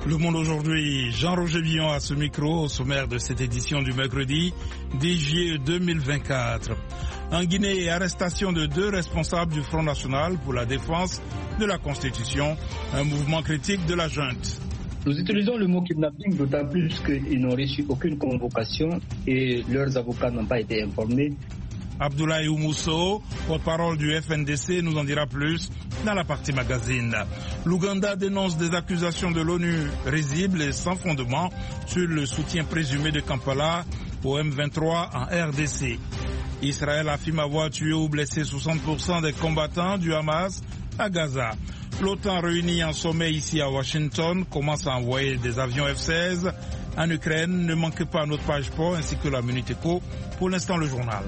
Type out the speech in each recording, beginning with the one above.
Le Monde aujourd'hui, Jean-Roger Villon à ce micro, au sommaire de cette édition du mercredi 10 juillet 2024. En Guinée, arrestation de 2 responsables du Front National pour la défense de la Constitution, un mouvement critique de la junte. Nous utilisons le mot kidnapping d'autant plus qu'ils n'ont reçu aucune convocation et leurs avocats n'ont pas été informés. Abdoulaye Oumousso, porte-parole du FNDC, nous en dira plus dans la partie magazine. L'Ouganda dénonce des accusations de l'ONU risibles et sans fondement sur le soutien présumé de Kampala au M23 en RDC. Israël affirme avoir tué ou blessé 60% des combattants du Hamas à Gaza. L'OTAN réunie en sommet ici à Washington commence à envoyer des avions F-16 en Ukraine. Ne manquez pas notre page sport ainsi que la Minute Éco. Pour l'instant, le journal.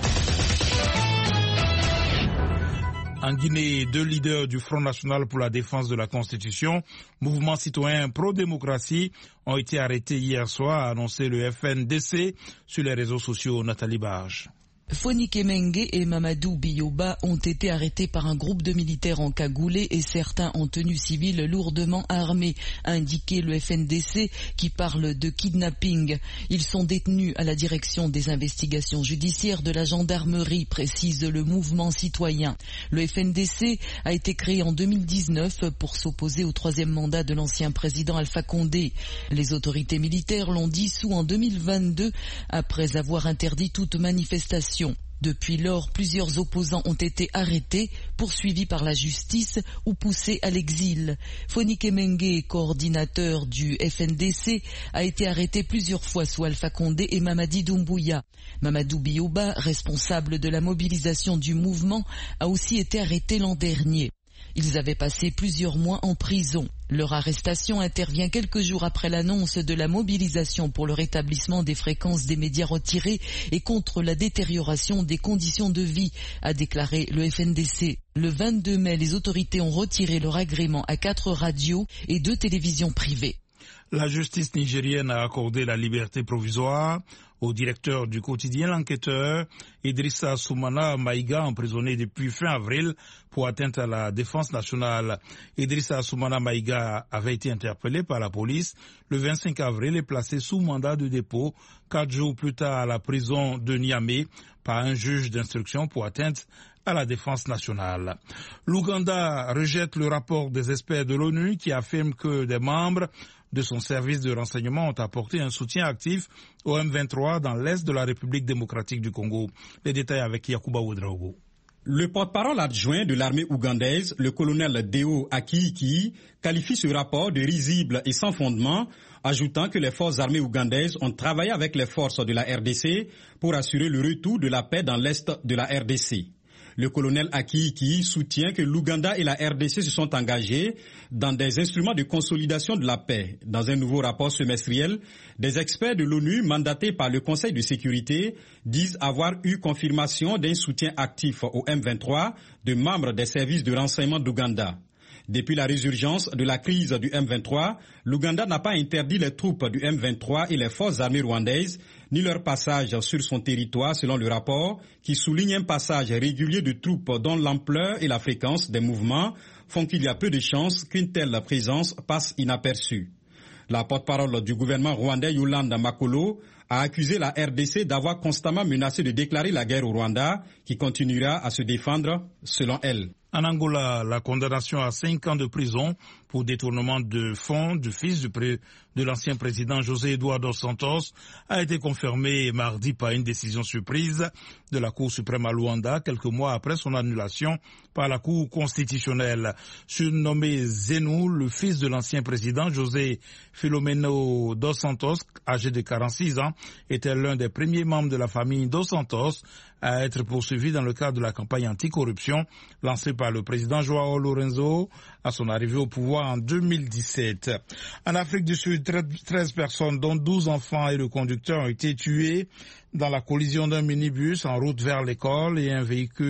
En Guinée, 2 leaders du Front National pour la défense de la Constitution, mouvement citoyen pro-démocratie, ont été arrêtés hier soir, a annoncé le FNDC sur les réseaux sociaux. Nathalie Barge. Fonike Mengue et Mamadou Biyoba ont été arrêtés par un groupe de militaires en cagoulé et certains en tenue civile lourdement armés, a indiqué le FNDC qui parle de kidnapping. Ils sont détenus à la direction des investigations judiciaires de la gendarmerie, précise le mouvement citoyen. Le FNDC a été créé en 2019 pour s'opposer au 3e mandat de l'ancien président Alpha Condé. Les autorités militaires l'ont dissous en 2022 après avoir interdit toute manifestation. Depuis lors, plusieurs opposants ont été arrêtés, poursuivis par la justice ou poussés à l'exil. Fonike Mengue, coordinateur du FNDC, a été arrêté plusieurs fois sous Alpha Condé et Mamadi Doumbouya. Mamadou Biyoba, responsable de la mobilisation du mouvement, a aussi été arrêté l'an dernier. Ils avaient passé plusieurs mois en prison. Leur arrestation intervient quelques jours après l'annonce de la mobilisation pour le rétablissement des fréquences des médias retirés et contre la détérioration des conditions de vie, a déclaré le FNDC. Le 22 mai, les autorités ont retiré leur agrément à 4 radios et 2 télévisions privées. La justice nigérienne a accordé la liberté provisoire au directeur du quotidien L'Enquêteur, Idrissa Soumana Maïga, emprisonné depuis fin avril pour atteinte à la défense nationale. Idrissa Soumana Maïga avait été interpellé par la police le 25 avril et placé sous mandat de dépôt 4 jours plus tard à la prison de Niamey par un juge d'instruction pour atteinte à la défense nationale. L'Ouganda rejette le rapport des experts de l'ONU qui affirme que des membres de son service de renseignement ont apporté un soutien actif au M23 dans l'est de la République démocratique du Congo. Les détails avec Yakuba Ouedraogo. Le porte-parole adjoint de l'armée ougandaise, le colonel Deo Akiiki, qualifie ce rapport de risible et sans fondement, ajoutant que les forces armées ougandaises ont travaillé avec les forces de la RDC pour assurer le retour de la paix dans l'est de la RDC. Le colonel Akiiki soutient que l'Ouganda et la RDC se sont engagés dans des instruments de consolidation de la paix. Dans un nouveau rapport semestriel, des experts de l'ONU mandatés par le Conseil de sécurité disent avoir eu confirmation d'un soutien actif au M23 de membres des services de renseignement d'Ouganda. Depuis la résurgence de la crise du M23, l'Ouganda n'a pas interdit les troupes du M23 et les forces armées rwandaises, ni leur passage sur son territoire selon le rapport, qui souligne un passage régulier de troupes dont l'ampleur et la fréquence des mouvements font qu'il y a peu de chances qu'une telle présence passe inaperçue. La porte-parole du gouvernement rwandais Yolanda Makolo a accusé la RDC d'avoir constamment menacé de déclarer la guerre au Rwanda, qui continuera à se défendre selon elle. En Angola, la condamnation à 5 ans de prison pour détournement de fonds du fils de l'ancien président José Eduardo Santos a été confirmée mardi par une décision surprise de la Cour suprême à Luanda, quelques mois après son annulation par la Cour constitutionnelle. Surnommé Zenou, le fils de l'ancien président José Filomeno dos Santos, âgé de 46 ans, était l'un des premiers membres de la famille dos Santos à être poursuivi dans le cadre de la campagne anticorruption lancée par le président João Lourenço à son arrivée au pouvoir en 2017. En Afrique du Sud, 13 personnes, dont 12 enfants et le conducteur, ont été tués dans la collision d'un minibus en route vers l'école et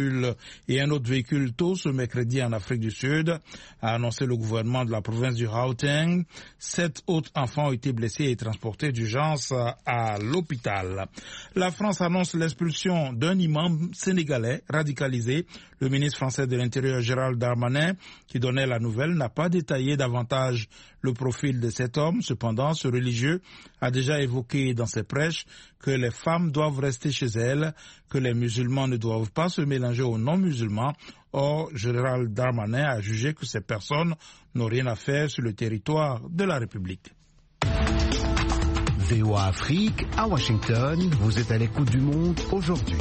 un autre véhicule tôt ce mercredi en Afrique du Sud, a annoncé le gouvernement de la province du Gauteng. 7 autres enfants ont été blessés et transportés d'urgence à l'hôpital. La France annonce l'expulsion d'un imam sénégalais radicalisé. Le ministre français de l'Intérieur Gérald Darmanin, qui donnait la nouvelle, n'a pas détaillé davantage le profil de cet homme. Cependant, ce religieux a déjà évoqué dans ses prêches que les femmes doivent rester chez elles, que les musulmans ne doivent pas se mélanger aux non-musulmans. Or, Gérald Darmanin a jugé que ces personnes n'ont rien à faire sur le territoire de la République. VOA Afrique, à Washington, vous êtes à l'écoute du monde aujourd'hui.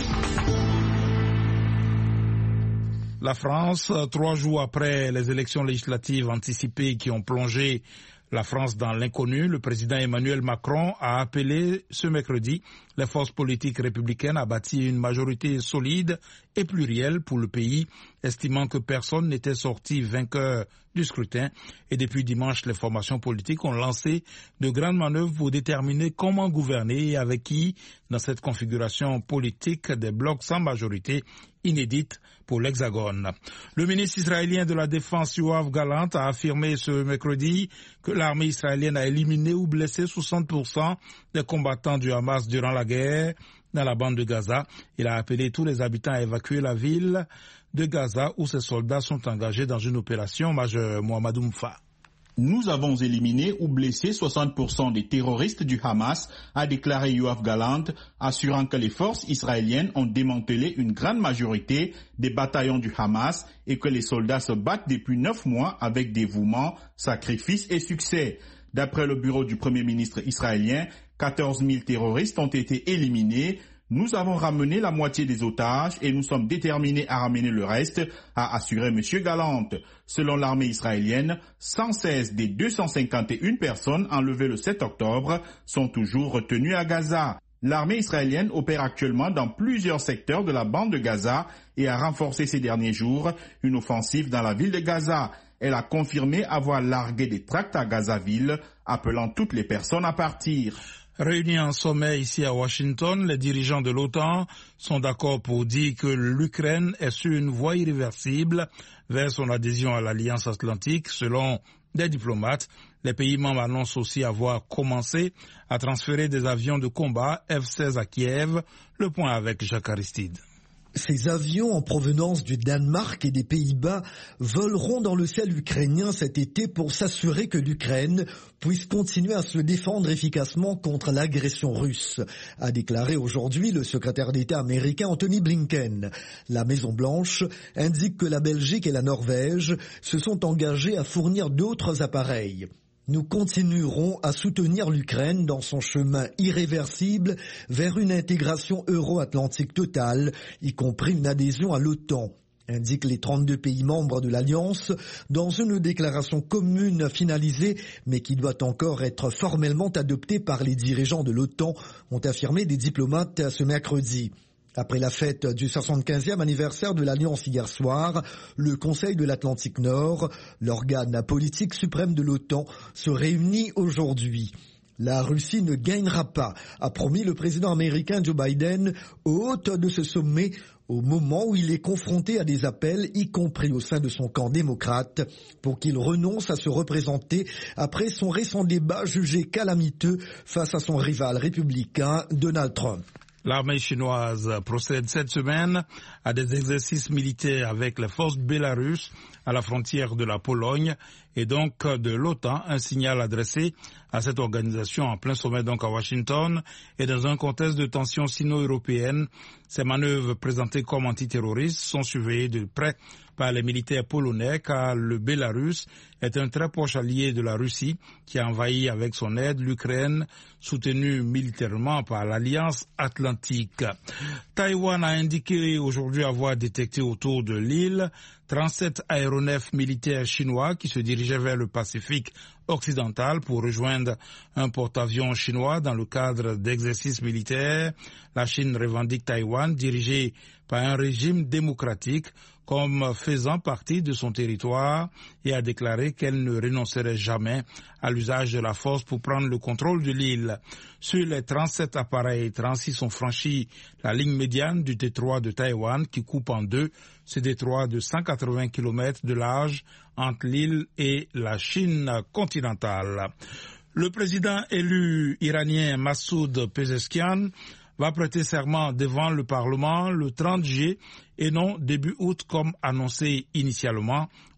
La France, 3 jours après les élections législatives anticipées qui ont plongé la France dans l'inconnu, le président Emmanuel Macron a appelé ce mercredi les forces politiques républicaines à bâtir une majorité solide et plurielle pour le pays, estimant que personne n'était sorti vainqueur du scrutin. Et depuis dimanche, les formations politiques ont lancé de grandes manœuvres pour déterminer comment gouverner et avec qui dans cette configuration politique des blocs sans majorité inédite pour l'Hexagone. Le ministre israélien de la Défense Yoav Gallant a affirmé ce mercredi que l'armée israélienne a éliminé ou blessé 60% des combattants du Hamas durant la guerre dans la bande de Gaza. Il a appelé tous les habitants à évacuer la ville de Gaza où ses soldats sont engagés dans une opération majeure. Mohamedou Mfa. Nous avons éliminé ou blessé 60% des terroristes du Hamas, a déclaré Yoav Gallant, assurant que les forces israéliennes ont démantelé une grande majorité des bataillons du Hamas et que les soldats se battent depuis 9 mois avec dévouement, sacrifice et succès. D'après le bureau du Premier ministre israélien, 14 000 terroristes ont été éliminés. Nous avons ramené la moitié des otages et nous sommes déterminés à ramener le reste, a assuré M. Gallant. Selon l'armée israélienne, 116 des 251 personnes enlevées le 7 octobre sont toujours retenues à Gaza. L'armée israélienne opère actuellement dans plusieurs secteurs de la bande de Gaza et a renforcé ces derniers jours une offensive dans la ville de Gaza. Elle a confirmé avoir largué des tracts à Gazaville, appelant toutes les personnes à partir. Réunis en sommet ici à Washington, les dirigeants de l'OTAN sont d'accord pour dire que l'Ukraine est sur une voie irréversible vers son adhésion à l'Alliance Atlantique. Selon des diplomates, les pays membres annoncent aussi avoir commencé à transférer des avions de combat F-16 à Kiev. Le point avec Jacques Aristide. Ces avions en provenance du Danemark et des Pays-Bas voleront dans le ciel ukrainien cet été pour s'assurer que l'Ukraine puisse continuer à se défendre efficacement contre l'agression russe, a déclaré aujourd'hui le secrétaire d'État américain Anthony Blinken. La Maison-Blanche indique que la Belgique et la Norvège se sont engagés à fournir d'autres appareils. Nous continuerons à soutenir l'Ukraine dans son chemin irréversible vers une intégration euro-atlantique totale, y compris une adhésion à l'OTAN, indiquent les 32 pays membres de l'Alliance dans une déclaration commune finalisée, mais qui doit encore être formellement adoptée par les dirigeants de l'OTAN, ont affirmé des diplomates ce mercredi. Après la fête du 75e anniversaire de l'Alliance hier soir, le Conseil de l'Atlantique Nord, l'organe politique suprême de l'OTAN, se réunit aujourd'hui. La Russie ne gagnera pas, a promis le président américain Joe Biden, hôte de ce sommet, au moment où il est confronté à des appels, y compris au sein de son camp démocrate, pour qu'il renonce à se représenter après son récent débat jugé calamiteux face à son rival républicain Donald Trump. L'armée chinoise procède cette semaine à des exercices militaires avec les forces bélarusses à la frontière de la Pologne et donc de l'OTAN, un signal adressé à cette organisation en plein sommet donc à Washington et dans un contexte de tensions sino-européennes. Ces manœuvres présentées comme antiterroristes sont surveillées de près par les militaires polonais car le Bélarus est un très proche allié de la Russie qui a envahi avec son aide l'Ukraine soutenue militairement par l'Alliance Atlantique. Taïwan a indiqué aujourd'hui avoir détecté autour de l'île 37 aéronefs militaires chinois qui se dirigeaient vers le Pacifique occidental pour rejoindre un porte-avions chinois dans le cadre d'exercices militaires. La Chine revendique Taïwan, dirigé par un régime démocratique, comme faisant partie de son territoire et a déclaré qu'elle ne renoncerait jamais à l'usage de la force pour prendre le contrôle de l'île. Sur les 37 appareils, 36 ont franchi la ligne médiane du détroit de Taïwan qui coupe en deux ce détroit de 180 km de large entre l'île et la Chine continentale. Le président élu iranien Massoud Pezeshkian va prêter serment devant le Parlement le 30 juillet et non début août comme annoncé initialement.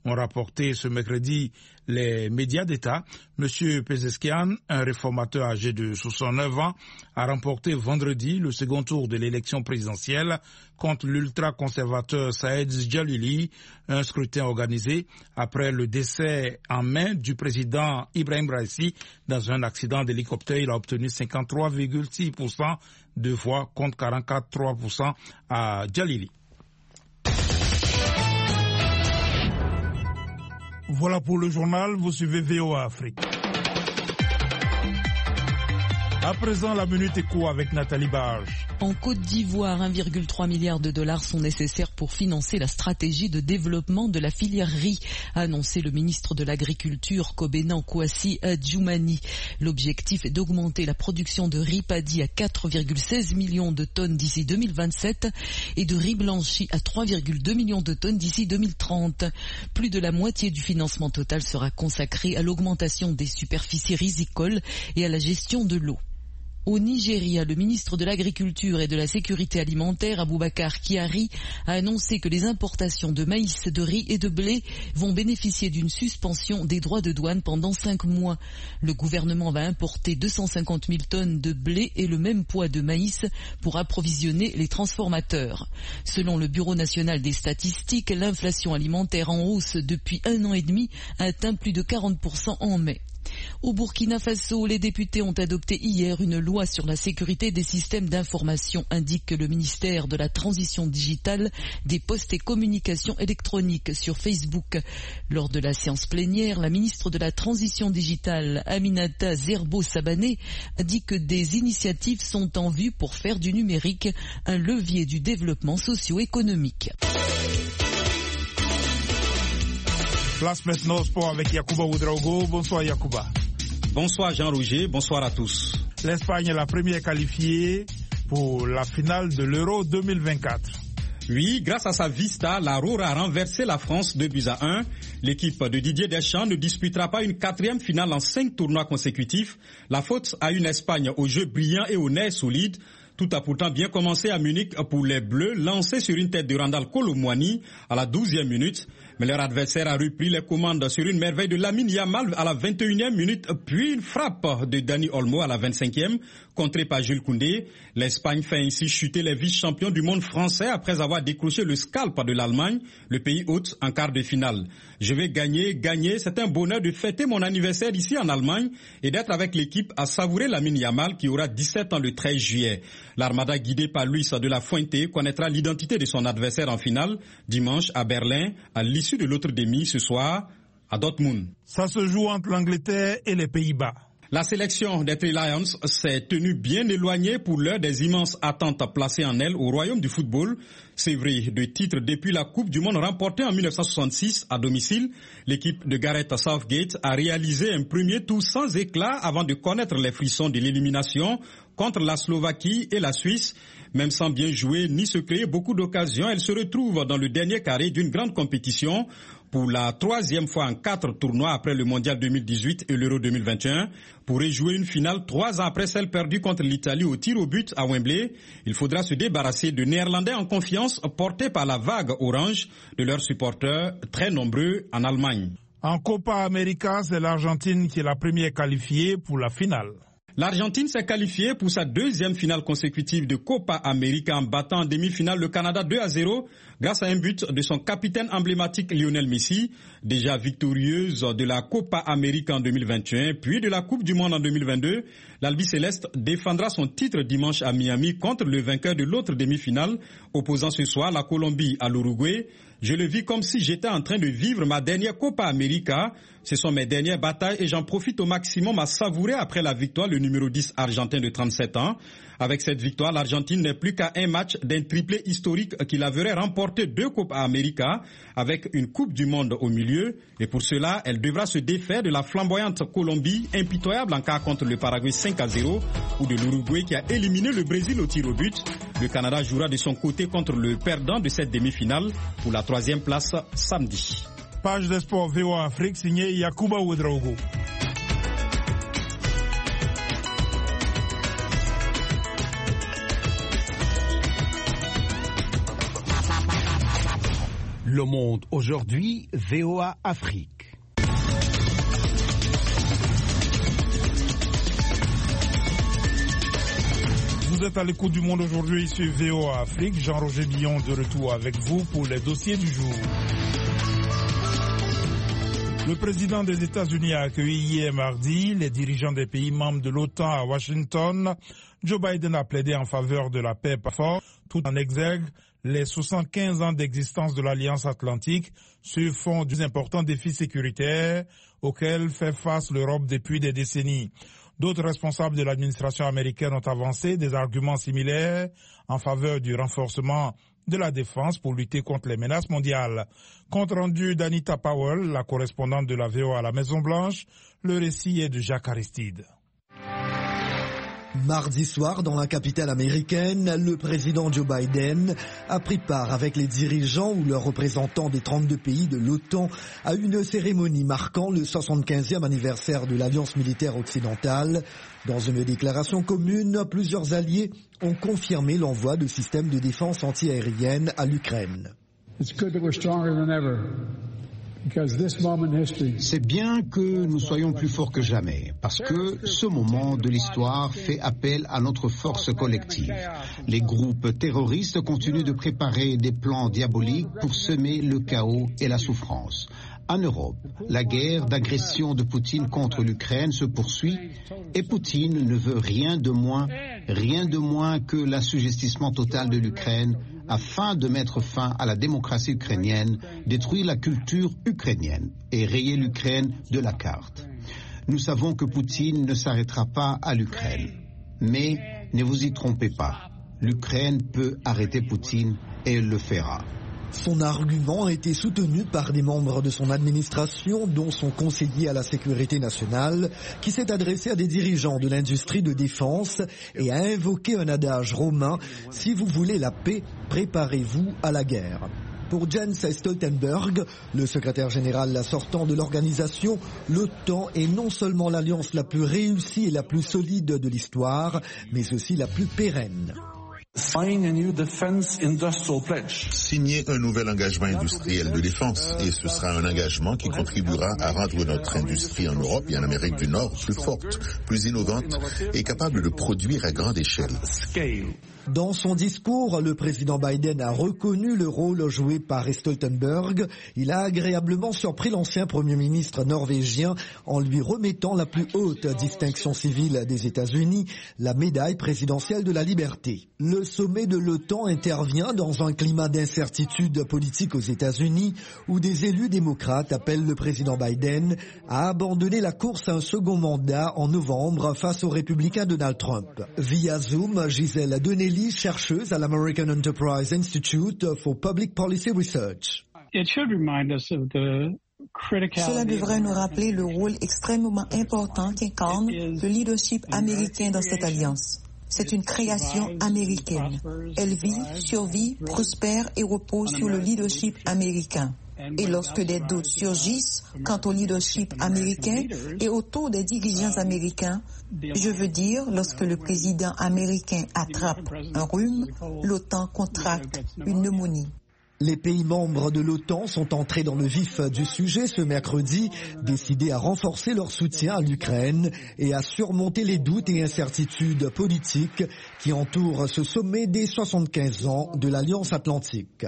ont rapporté ce mercredi les médias d'État. M. Pezeskian, un réformateur âgé de 69 ans, a remporté vendredi le second tour de l'élection présidentielle contre l'ultra-conservateur Saïd Jalili, un scrutin organisé après le décès en mai du président Ibrahim Raisi dans un accident d'hélicoptère. Il a obtenu 53,6% de voix contre 44,3% à Jalili. Voilà pour le journal, vous suivez VOA Afrique. À présent, la Minute Éco avec Nathalie Barge. En Côte d'Ivoire, 1,3 milliard de dollars sont nécessaires pour financer la stratégie de développement de la filière riz, a annoncé le ministre de l'Agriculture, Kobena Kwasi Adjoumani. L'objectif est d'augmenter la production de riz paddy à 4,16 millions de tonnes d'ici 2027 et de riz blanchi à 3,2 millions de tonnes d'ici 2030. Plus de la moitié du financement total sera consacré à l'augmentation des superficies rizicoles et à la gestion de l'eau. Au Nigeria, le ministre de l'Agriculture et de la Sécurité alimentaire, Abubakar Kyari, a annoncé que les importations de maïs, de riz et de blé vont bénéficier d'une suspension des droits de douane pendant 5 mois. Le gouvernement va importer 250 000 tonnes de blé et le même poids de maïs pour approvisionner les transformateurs. Selon le Bureau national des statistiques, l'inflation alimentaire en hausse depuis 1 an et demi a atteint plus de 40% en mai. Au Burkina Faso, les députés ont adopté hier une loi sur la sécurité des systèmes d'information, indique le ministère de la Transition digitale, des postes et communications électroniques sur Facebook. Lors de la séance plénière, la ministre de la Transition digitale, Aminata Zerbo-Sabané, a dit que des initiatives sont en vue pour faire du numérique un levier du développement socio-économique. Place maintenant au sport avec Yacouba Ouedraogo. Bonsoir Yacouba. Bonsoir Jean-Roger, bonsoir à tous. L'Espagne est la première qualifiée pour la finale de l'Euro 2024. Oui, grâce à sa vista, la Roure a renversé la France 2-1. L'équipe de Didier Deschamps ne disputera pas une 4e finale en 5 tournois consécutifs. La faute à une Espagne au jeu brillant et au nez solide. Tout a pourtant bien commencé à Munich pour les Bleus, lancés sur une tête de Randal Kolo Muani à la 12e minute. Mais leur adversaire a repris les commandes sur une merveille de Lamine Yamal à la 21e minute, puis une frappe de Dani Olmo à la 25e, contrée par Jules Koundé. L'Espagne fait ainsi chuter les vice-champions du monde français après avoir décroché le scalp de l'Allemagne, le pays hôte, en quart de finale. Je vais gagner. C'est un bonheur de fêter mon anniversaire ici en Allemagne et d'être avec l'équipe à savourer Lamine Yamal qui aura 17 ans le 13 juillet. L'Armada guidée par Luis de la Fuente connaîtra l'identité de son adversaire en finale dimanche à Berlin, à l'issue de l'autre demi ce soir à Dortmund. Ça se joue entre l'Angleterre et les Pays-Bas. La sélection des Three Lions s'est tenue bien éloignée pour l'heure des immenses attentes placées en elle au royaume du football. C'est vrai, de titres depuis la Coupe du Monde remportée en 1966 à domicile, l'équipe de Gareth Southgate a réalisé un premier tour sans éclat avant de connaître les frissons de l'élimination contre la Slovaquie et la Suisse. Même sans bien jouer ni se créer beaucoup d'occasions, elle se retrouve dans le dernier carré d'une grande compétition pour la 3e fois en 4 tournois après le Mondial 2018 et l'Euro 2021. Pour rejouer une finale 3 ans après celle perdue contre l'Italie au tir au but à Wembley, il faudra se débarrasser de Néerlandais en confiance portés par la vague orange de leurs supporters très nombreux en Allemagne. En Copa América, c'est l'Argentine qui est la première qualifiée pour la finale. L'Argentine s'est qualifiée pour sa 2e finale consécutive de Copa América en battant en demi-finale le Canada 2-0 grâce à un but de son capitaine emblématique Lionel Messi, déjà victorieuse de la Copa América en 2021 puis de la Coupe du Monde en 2022. L'Albiceleste défendra son titre dimanche à Miami contre le vainqueur de l'autre demi-finale, opposant ce soir la Colombie à l'Uruguay. Je le vis comme si j'étais en train de vivre ma dernière Copa América. Ce sont mes dernières batailles et j'en profite au maximum à savourer après la victoire le numéro 10 argentin de 37 ans. Avec cette victoire, l'Argentine n'est plus qu'à un match d'un triplé historique qui la verrait remporter 2 Copa América avec une Coupe du Monde au milieu. Et pour cela, elle devra se défaire de la flamboyante Colombie, impitoyable en quart contre le Paraguay 5-0, ou de l'Uruguay qui a éliminé le Brésil au tir au but. Le Canada jouera de son côté contre le perdant de cette demi-finale pour la 3e place samedi. Page de sport VOA Afrique signée Yacouba Ouedraogo. Le Monde aujourd'hui, VOA Afrique. Vous êtes à l'écoute du Monde aujourd'hui sur VOA Afrique. Jean-Roger Billon de retour avec vous pour les dossiers du jour. Le président des États-Unis a accueilli hier mardi les dirigeants des pays membres de l'OTAN à Washington. Joe Biden a plaidé en faveur de la paix par force, tout en exergue les 75 ans d'existence de l'Alliance Atlantique sur fond des importants défis sécuritaires auxquels fait face l'Europe depuis des décennies. D'autres responsables de l'administration américaine ont avancé des arguments similaires en faveur du renforcement de la défense pour lutter contre les menaces mondiales. Compte rendu d'Anita Powell, la correspondante de la VOA à la Maison-Blanche, le récit est de Jacques Aristide. Mardi soir, dans la capitale américaine, le président Joe Biden a pris part avec les dirigeants ou leurs représentants des 32 pays de l'OTAN à une cérémonie marquant le 75e anniversaire de l'Alliance militaire occidentale. Dans une déclaration commune, plusieurs alliés ont confirmé l'envoi de systèmes de défense antiaérienne à l'Ukraine. C'est bien que nous soyons plus forts que jamais, parce que ce moment de l'histoire fait appel à notre force collective. Les groupes terroristes continuent de préparer des plans diaboliques pour semer le chaos et la souffrance. En Europe, la guerre d'agression de Poutine contre l'Ukraine se poursuit et Poutine ne veut rien de moins que l'assujettissement total de l'Ukraine afin de mettre fin à la démocratie ukrainienne, détruire la culture ukrainienne et rayer l'Ukraine de la carte. Nous savons que Poutine ne s'arrêtera pas à l'Ukraine. Mais ne vous y trompez pas, l'Ukraine peut arrêter Poutine et elle le fera. Son argument a été soutenu par des membres de son administration, dont son conseiller à la sécurité nationale, qui s'est adressé à des dirigeants de l'industrie de défense et a invoqué un adage romain « Si vous voulez la paix, préparez-vous à la guerre ». Pour Jens Stoltenberg, le secrétaire général sortant de l'organisation, l'OTAN est non seulement l'alliance la plus réussie et la plus solide de l'histoire, mais aussi la plus pérenne. Signer un nouvel engagement industriel de défense, et ce sera un engagement qui contribuera à rendre notre industrie en Europe et en Amérique du Nord plus forte, plus innovante et capable de produire à grande échelle. Dans son discours, le président Biden a reconnu le rôle joué par Stoltenberg. Il a agréablement surpris l'ancien premier ministre norvégien en lui remettant la plus haute distinction civile des États-Unis, la médaille présidentielle de la liberté. Le sommet de l'OTAN intervient dans un climat d'incertitude politique aux États-Unis où des élus démocrates appellent le président Biden à abandonner la course à un second mandat en novembre face au républicain Donald Trump. Via Zoom, Gisèle Donnelly, chercheuse à l'American Enterprise Institute for Public Policy Research. Cela devrait nous rappeler le rôle extrêmement important qu'incarne le leadership américain dans cette alliance. C'est une création américaine. Elle vit, survit, prospère et repose sur le leadership américain. Et lorsque des doutes surgissent quant au leadership américain et autour des dirigeants américains, je veux dire, lorsque le président américain attrape un rhume, l'OTAN contracte une pneumonie. Les pays membres de l'OTAN sont entrés dans le vif du sujet ce mercredi, décidés à renforcer leur soutien à l'Ukraine et à surmonter les doutes et incertitudes politiques qui entourent ce sommet des 75 ans de l'Alliance Atlantique.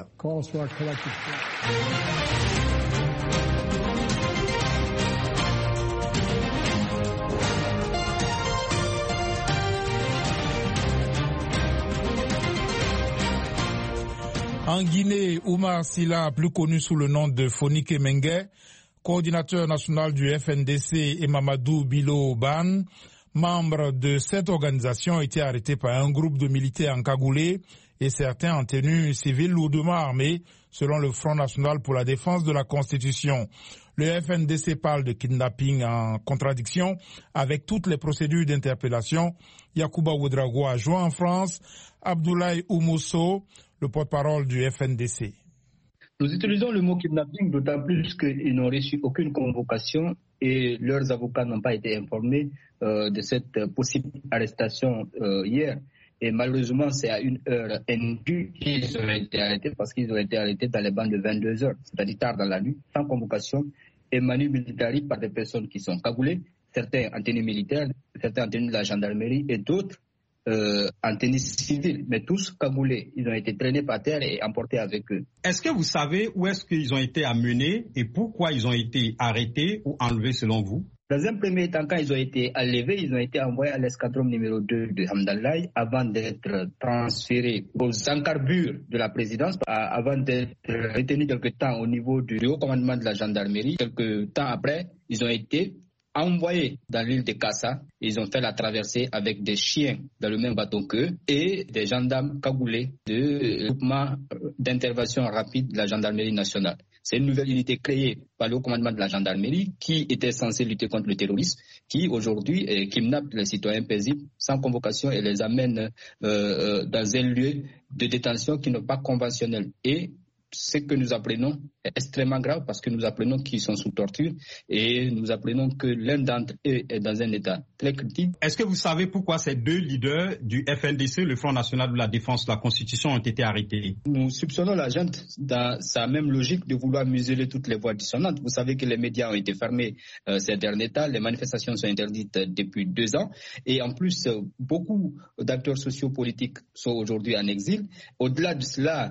En Guinée, Oumar Silla, plus connu sous le nom de Fonike Mengue, coordinateur national du FNDC, et Mamadou Bilo Ban, membre de cette organisation, ont été arrêtés par un groupe de militaires encagoulés et certains en tenue civile lourdement armés, selon le Front national pour la défense de la Constitution. Le FNDC parle de kidnapping en contradiction avec toutes les procédures d'interpellation. Yacouba Ouedraogo a joint en France Abdoulaye Oumousso, le porte-parole du FNDC. Nous utilisons le mot kidnapping d'autant plus qu'ils n'ont reçu aucune convocation et leurs avocats n'ont pas été informés de cette possible arrestation hier. Et malheureusement, c'est à une heure indue qu'ils ont été arrêtés parce qu'ils ont été arrêtés dans les bandes de 22 heures, c'est-à-dire tard dans la nuit, sans convocation et manu militari par des personnes qui sont cagoulées, certains en tenue militaire, certains en tenue de la gendarmerie et d'autres en tenue civile, mais tous cagoulés. Ils ont été traînés par terre et emportés avec eux. Est-ce que vous savez où est-ce qu'ils ont été amenés et pourquoi ils ont été arrêtés ou enlevés selon vous? Dans un premier temps, quand ils ont été enlevés, ils ont été envoyés à l'escadron numéro 2 de Hamdallah avant d'être transférés aux encarbures de la présidence, avant d'être retenus quelque temps au niveau du haut commandement de la gendarmerie. Quelques temps après, ils ont été envoyés dans l'île de Kassa. Ils ont fait la traversée avec des chiens dans le même bateau qu'eux et des gendarmes cagoulés de groupement d'intervention rapide de la gendarmerie nationale. C'est une nouvelle unité créée par le haut commandement de la gendarmerie qui était censée lutter contre le terrorisme, qui aujourd'hui kidnappe les citoyens paisibles sans convocation et les amène dans un lieu de détention qui n'est pas conventionnel. Et ce que nous apprenons est extrêmement grave parce que nous apprenons qu'ils sont sous torture et nous apprenons que l'un d'entre eux est dans un état très critique. Est-ce que vous savez pourquoi ces deux leaders du FNDC, le Front National de la Défense de la Constitution, ont été arrêtés? Nous soupçonnons la junte dans sa même logique de vouloir museler toutes les voix dissonantes. Vous savez que les médias ont été fermés ces derniers temps, les manifestations sont interdites depuis 2 ans et en plus beaucoup d'acteurs sociopolitiques sont aujourd'hui en exil. Au-delà de cela,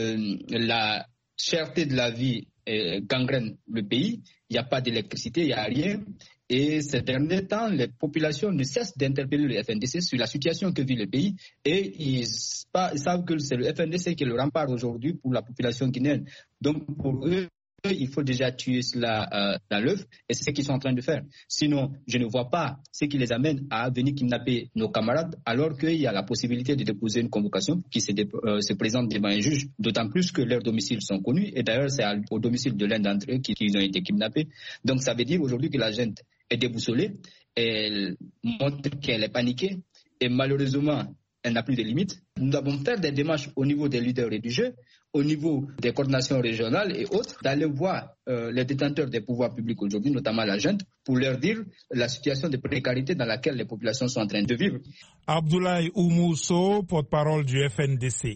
la cherté de la vie gangrène le pays, il n'y a pas d'électricité, il n'y a rien. Et ces derniers temps, les populations ne cessent d'interpeller le FNDC sur la situation que vit le pays et ils savent que c'est le FNDC qui est le rempart aujourd'hui pour la population guinéenne. Donc pour eux, il faut déjà tuer cela dans l'œuf et c'est ce qu'ils sont en train de faire. Sinon, je ne vois pas ce qui les amène à venir kidnapper nos camarades alors qu'il y a la possibilité de déposer une convocation qui se présente devant un juge, d'autant plus que leurs domiciles sont connus et d'ailleurs c'est au domicile de l'un d'entre eux qu'ils ont été kidnappés. Donc ça veut dire aujourd'hui que la junte est déboussolée, elle montre qu'elle est paniquée et malheureusement elle n'a plus de limites. Nous devons faire des démarches au niveau des leaders religieux, au niveau des coordinations régionales et autres, d'aller voir les détenteurs des pouvoirs publics aujourd'hui, notamment la junte, pour leur dire la situation de précarité dans laquelle les populations sont en train de vivre. Abdoulaye Oumousso, porte-parole du FNDC.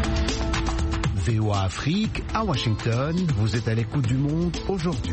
VOA Afrique, à Washington, vous êtes à l'écoute du monde aujourd'hui.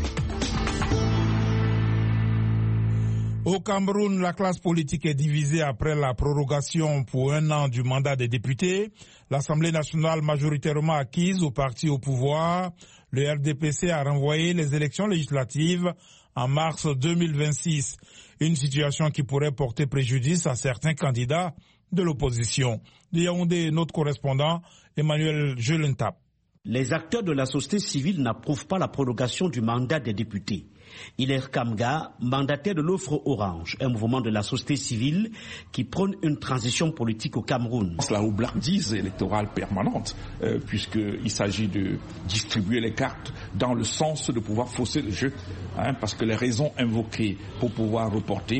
Au Cameroun, la classe politique est divisée après la prorogation pour 1 an du mandat des députés. L'Assemblée nationale majoritairement acquise au parti au pouvoir, le RDPC a renvoyé les élections législatives en mars 2026. Une situation qui pourrait porter préjudice à certains candidats de l'opposition. De Yaoundé, notre correspondant Emmanuel Jelentap. Les acteurs de la société civile n'approuvent pas la prorogation du mandat des députés. Hilaire Kamga, mandataire de l'offre Orange, un mouvement de la société civile qui prône une transition politique au Cameroun. La roublardise électorale permanente, puisqu'il s'agit de distribuer les cartes dans le sens de pouvoir fausser le jeu, parce que les raisons invoquées pour pouvoir reporter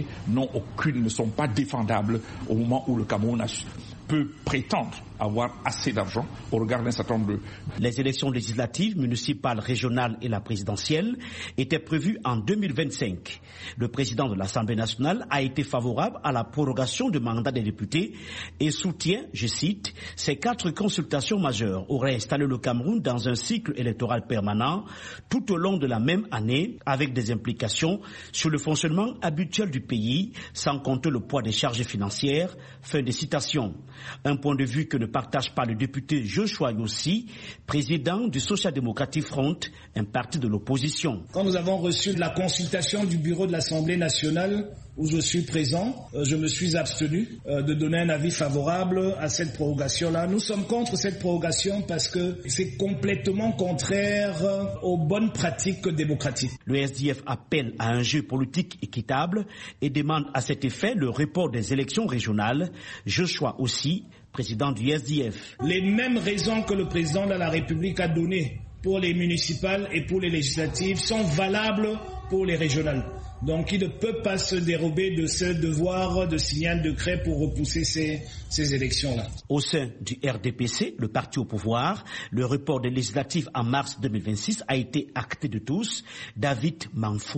ne sont pas défendables au moment où le Cameroun peut prétendre avoir assez d'argent au regard d'un certain nombre de... Les élections législatives, municipales, régionales et la présidentielle étaient prévues en 2025. Le président de l'Assemblée nationale a été favorable à la prorogation du mandat des députés et soutient, je cite, ces 4 consultations majeures auraient installé le Cameroun dans un cycle électoral permanent tout au long de la même année avec des implications sur le fonctionnement habituel du pays sans compter le poids des charges financières. Fin de citation. Un point de vue que ne partage pas le député Joshua Yossi, président du Social Democratic Front, un parti de l'opposition. Quand nous avons reçu la consultation du bureau de l'Assemblée nationale, où je suis présent, je me suis abstenu de donner un avis favorable à cette prorogation-là. Nous sommes contre cette prorogation parce que c'est complètement contraire aux bonnes pratiques démocratiques. Le SDF appelle à un jeu politique équitable et demande à cet effet le report des élections régionales. Joshua aussi, président du SDF. Les mêmes raisons que le président de la République a données pour les municipales et pour les législatives sont valables pour les régionales. Donc il ne peut pas se dérober de ce devoir de signer un décret pour repousser ces élections-là. Au sein du RDPC, le parti au pouvoir, le report des législatives en mars 2026 a été acté de tous. David Manfo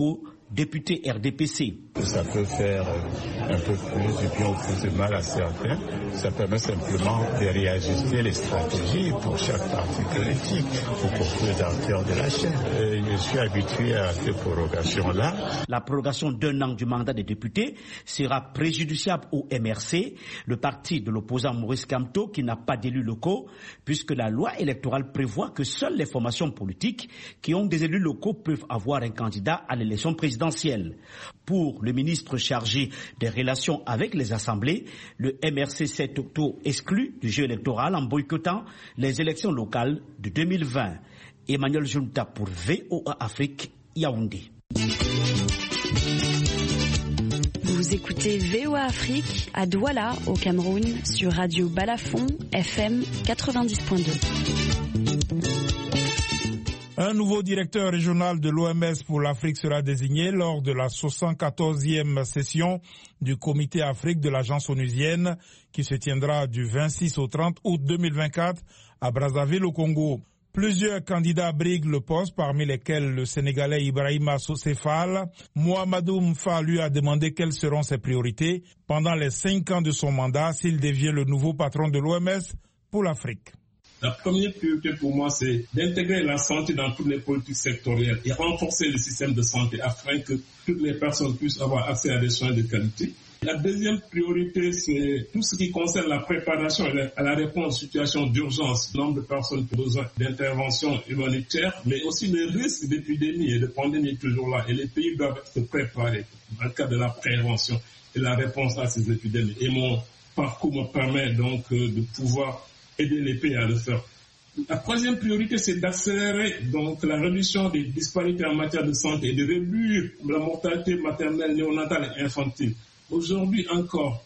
député RDPC. Ça peut faire un peu plus du bien ou plus de mal à certains. Ça permet simplement de réajuster les stratégies pour chaque parti politique ou pour les acteurs de la chaîne. Je suis habitué à ces prorogations-là. La prorogation d'un an du mandat des députés sera préjudiciable au MRC, le parti de l'opposant Maurice Kamto qui n'a pas d'élus locaux, puisque la loi électorale prévoit que seules les formations politiques qui ont des élus locaux peuvent avoir un candidat à l'élection présidentielle. Pour le ministre chargé des relations avec les assemblées, le MRC s'est auto-exclu du jeu électoral en boycottant les élections locales de 2020. Emmanuel Junta pour VOA Afrique, Yaoundé. Vous écoutez VOA Afrique à Douala, au Cameroun, sur Radio Balafon, FM 90.2. Un nouveau directeur régional de l'OMS pour l'Afrique sera désigné lors de la 74e session du Comité Afrique de l'Agence onusienne qui se tiendra du 26 au 30 août 2024 à Brazzaville au Congo. Plusieurs candidats briguent le poste, parmi lesquels le Sénégalais Ibrahima Sosé Fall. Mohamedou Mfa lui a demandé quelles seront ses priorités pendant les 5 ans de son mandat s'il devient le nouveau patron de l'OMS pour l'Afrique. La première priorité pour moi, c'est d'intégrer la santé dans toutes les politiques sectorielles et renforcer le système de santé afin que toutes les personnes puissent avoir accès à des soins de qualité. La deuxième priorité, c'est tout ce qui concerne la préparation à la réponse aux situations d'urgence. Le nombre de personnes qui ont besoin d'intervention humanitaire, mais aussi le risque d'épidémie et de pandémie est toujours là. Et les pays doivent se préparer dans le cadre de la prévention et la réponse à ces épidémies. Et mon parcours me permet donc de pouvoir aider les pays à le faire. La troisième priorité, c'est d'accélérer donc la réduction des disparités en matière de santé et de réduire la mortalité maternelle, néonatale et infantile. Aujourd'hui encore,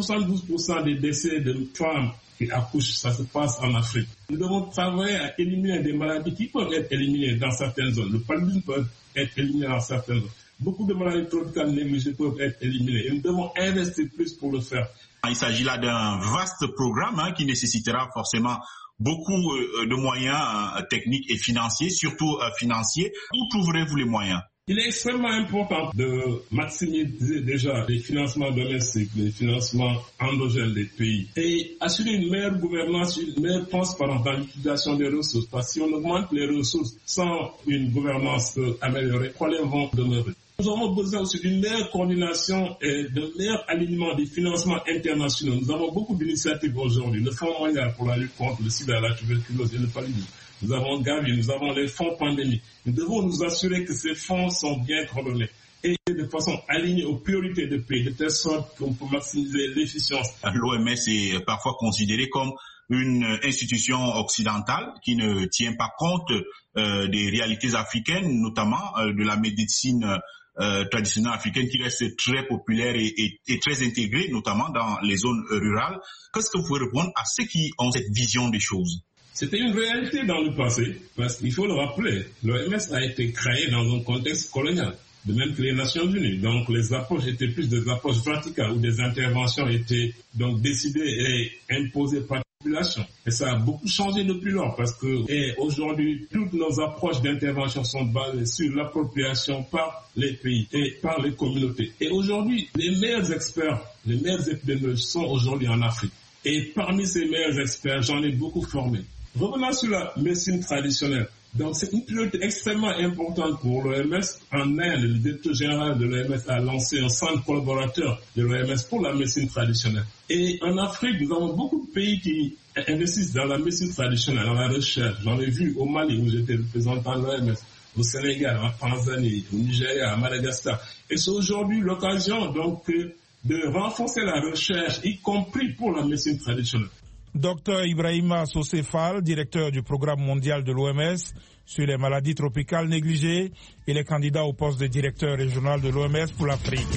72% des décès de femmes qui accouchent, ça se passe en Afrique. Nous devons travailler à éliminer des maladies qui peuvent être éliminées dans certaines zones. Le paludisme peut être éliminé dans certaines zones. Beaucoup de maladies tropicales négligées peuvent être éliminées et nous devons investir plus pour le faire. Il s'agit là d'un vaste programme qui nécessitera forcément beaucoup de moyens techniques et financiers, surtout financiers. Où trouverez-vous les moyens ? Il est extrêmement important de maximiser déjà les financements domestiques, les financements endogènes des pays et assurer une meilleure gouvernance, une meilleure transparence dans l'utilisation des ressources. Parce que si on augmente les ressources sans une gouvernance améliorée, les problèmes vont demeurer. Nous avons besoin aussi d'une meilleure coordination et d'un meilleur alignement des financements internationaux. Nous avons beaucoup d'initiatives aujourd'hui. Le Fonds mondial pour la lutte contre le sida, la tuberculose et le paludisme. Nous avons Gavi, nous avons les fonds pandémie. Nous devons nous assurer que ces fonds sont bien coordonnés et de façon alignée aux priorités des pays, de telle sorte qu'on peut maximiser l'efficience. L'OMS est parfois considérée comme une institution occidentale qui ne tient pas compte des réalités africaines, notamment de la médecine traditionnelle africaine qui reste très populaire et très intégrée, notamment dans les zones rurales. Qu'est-ce que vous pouvez répondre à ceux qui ont cette vision des choses ? C'était une réalité dans le passé, parce qu'il faut le rappeler, l'OMS a été créée dans un contexte colonial, de même que les Nations Unies. Donc les approches étaient plus des approches verticales, où des interventions étaient donc décidées et imposées par la population. Et ça a beaucoup changé depuis lors, parce que aujourd'hui, toutes nos approches d'intervention sont basées sur l'appropriation par les pays et par les communautés. Et aujourd'hui, les meilleurs experts, les meilleurs épidémiologistes sont aujourd'hui en Afrique. Et parmi ces meilleurs experts, j'en ai beaucoup formé. Revenons sur la médecine traditionnelle. Donc c'est une priorité extrêmement importante pour l'OMS. En Inde, le directeur général de l'OMS a lancé un centre collaborateur de l'OMS pour la médecine traditionnelle. Et en Afrique, nous avons beaucoup de pays qui investissent dans la médecine traditionnelle, dans la recherche. J'en ai vu au Mali, où j'étais représentant de l'OMS, au Sénégal, en Tanzanie, au Nigeria, à Madagascar. Et c'est aujourd'hui l'occasion donc de renforcer la recherche, y compris pour la médecine traditionnelle. Dr Ibrahima Sosé Fall, directeur du programme mondial de l'OMS sur les maladies tropicales négligées et les candidats au poste de directeur régional de l'OMS pour l'Afrique.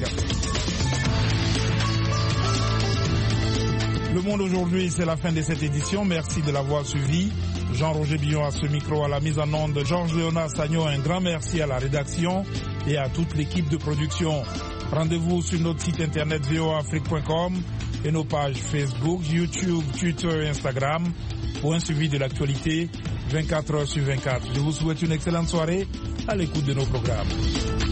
Le Monde aujourd'hui, c'est la fin de cette édition. Merci de l'avoir suivi. Jean-Roger Billon à ce micro, à la mise en onde. Georges Léonard Sagnon, un grand merci à la rédaction et à toute l'équipe de production. Rendez-vous sur notre site internet voaafrique.com et nos pages Facebook, YouTube, Twitter et Instagram pour un suivi de l'actualité 24 heures sur 24. Je vous souhaite une excellente soirée à l'écoute de nos programmes.